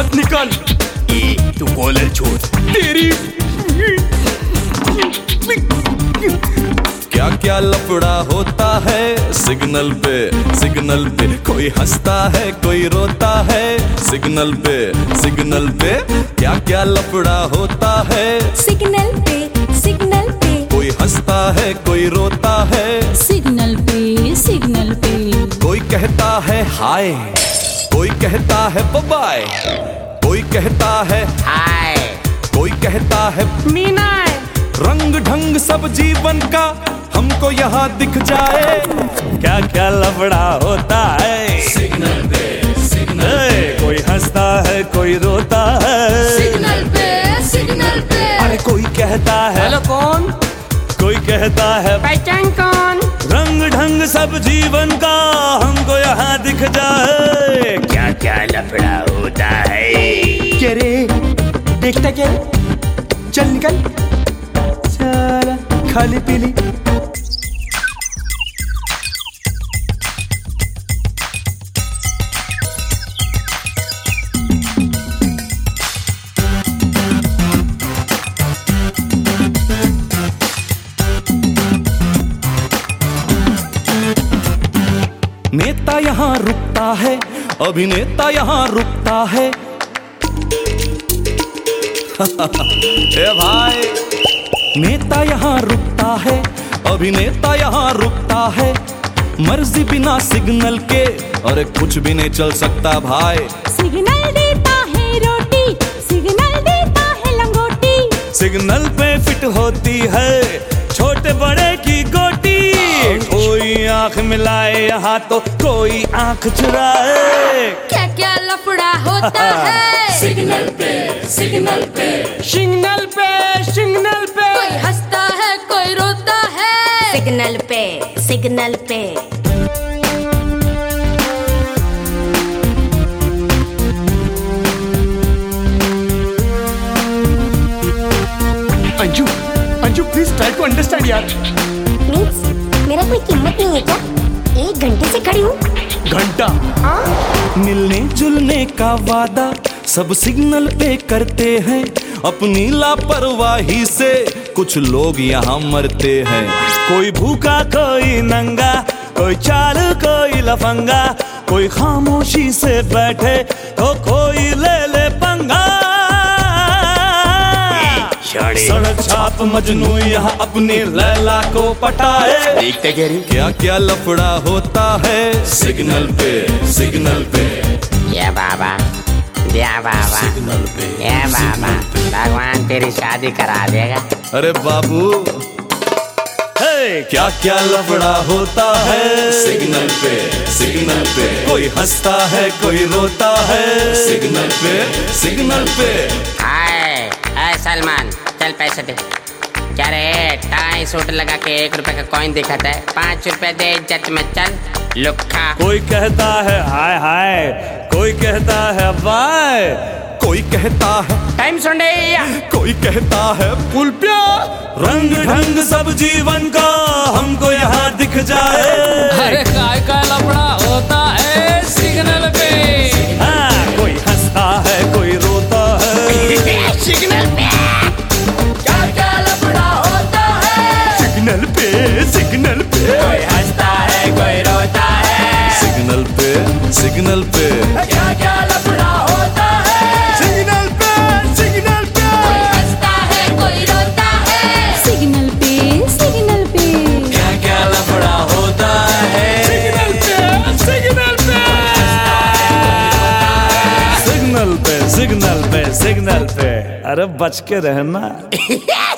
निकल। तू कॉलर छोड़। तेरी क्या क्या लफड़ा होता है सिग्नल पे कोई हंसता है कोई रोता है सिग्नल पे क्या क्या लफड़ा होता है सिग्नल पे कोई हंसता है कोई रोता है सिग्नल पे कोई कहता है हाय कोई कहता है बाय कोई कहता है हाय कोई कहता है मीना है। रंग ढंग सब जीवन का हमको यहाँ दिख जाए। क्या क्या लफड़ा होता है सिग्नल पे कोई हंसता है कोई रोता है सिग्नल पे अरे कोई कहता है हेलो कौन? कोई कहता है पहचान कौन? रंग ढंग सब जीवन का हमको यहाँ दिख जाए। क्या क्या लफड़ा होता है। क्या रे देखता क्या रे? चल निकल साला खाली पीली। नेता यहाँ रुकता है अभिनेता यहाँ रुकता है ए भाई नेता यहाँ रुकता है अभिनेता यहाँ रुकता है मर्जी बिना सिग्नल के और कुछ भी नहीं चल सकता भाई। सिग्नल देता है रोटी सिग्नल देता है लंगोटी सिग्नल पे फिट होती है छोटे बड़े की गोटी। कोई आंख मिलाए यहाँ तो कोई आंख चुराए। क्या क्या लफड़ा होता है सिग्नल पे सिग्नल पे कोई हंसता है कोई रोता है सिग्नल पे Anju please try to understand यार। मीन्स मेरा कोई कीमत नहीं है क्या? 1 घंटे से खड़ी हूँ। घंटा मिलने जुलने का वादा सब सिग्नल पे करते हैं अपनी लापरवाही से कुछ लोग यहाँ मरते हैं। कोई भूखा कोई नंगा कोई चालू कोई लफंगा कोई खामोशी से बैठे तो कोई ले ले पंगा। सड़क छाप मजनू यहाँ अपनी लैला को पटाए। देखते क्या क्या लफड़ा होता है सिग्नल पे ये बाबा भगवान तेरी शादी करा देगा। अरे बाबू क्या क्या लफड़ा होता है सिग्नल पे कोई हंसता है कोई रोता है सिग्नल पे हाय सलमान चल पैसे दे। क्या रे टाई सूट लगा के 1 रुपए का कॉइन दिखाता है। 5 रुपए दे इज्जत में चल लुक्खा। कोई कहता है हाय कोई कहता है बाय कोई कहता है टाइम सुन कोई कहता है फुल प्यार। रंग ढंग सब जीवन का हमको यहाँ दिख जाए। अरे काय का लफड़ा होता है सिग्नल पे। हाँ, कोई हंसता है कोई रोता है सिग्नल पे क्या क्या लफड़ा होता है सिग्नल पे कोई हंसता है कोई रोता है सिग्नल पे क्या क्या लफड़ा होता है सिग्नल पे कोई हंसता है कोई रोता है सिग्नल पे क्या क्या लफड़ा होता है सिग्नल पे अरे बच के रहना।